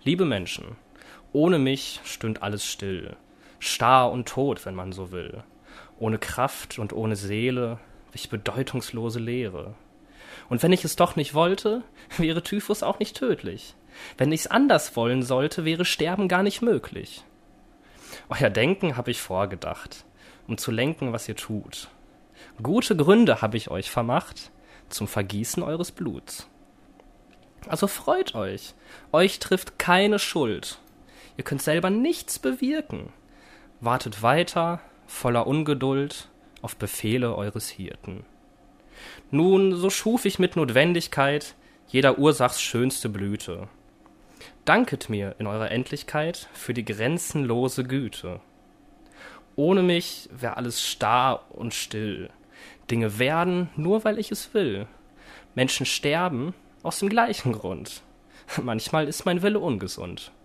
Liebe Menschen, ohne mich stünd alles still, starr und tot, wenn man so will. Ohne Kraft und ohne Seele wich bedeutungslose Leere. Und wenn ich es doch nicht wollte, wäre Typhus auch nicht tödlich. Wenn ich's anders wollen sollte, wäre Sterben gar nicht möglich. Euer Denken hab ich vorgedacht, um zu lenken, was ihr tut. Gute Gründe hab ich euch vermacht, zum Vergießen eures Bluts. Also freut euch trifft keine Schuld. Ihr könnt selber nichts bewirken. Wartet weiter, voller Ungeduld, auf Befehle eures Hirten. Nun, so schuf ich mit Notwendigkeit jeder Ursachs schönste Blüte. Danket mir in eurer Endlichkeit für die grenzenlose Güte. Ohne mich wär alles starr und still. Dinge werden, nur weil ich es will. Menschen sterben aus dem gleichen Grund. Manchmal ist mein Wille ungesund.